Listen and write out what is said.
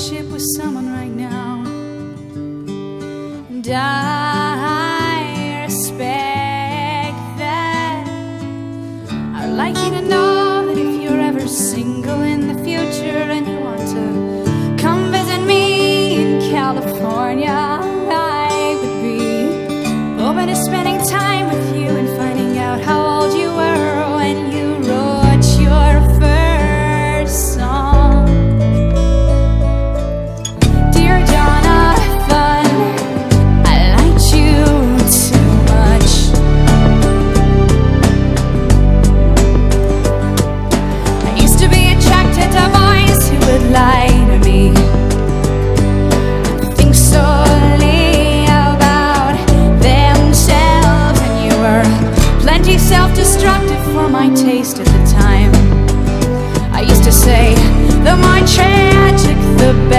relationship with someone right now, and I respect that. I'd like you to know that if you're ever single in the future and you want to come visit me in California, I would be open to spending time with you and finding out how old you were when you wrote your first song. Dear Jonathan, I liked you too much. I used to be attracted to boys who would lie to me, think solely about themselves, and you were plenty self-destructive for my taste at the time. I used to say, the more tragic the better.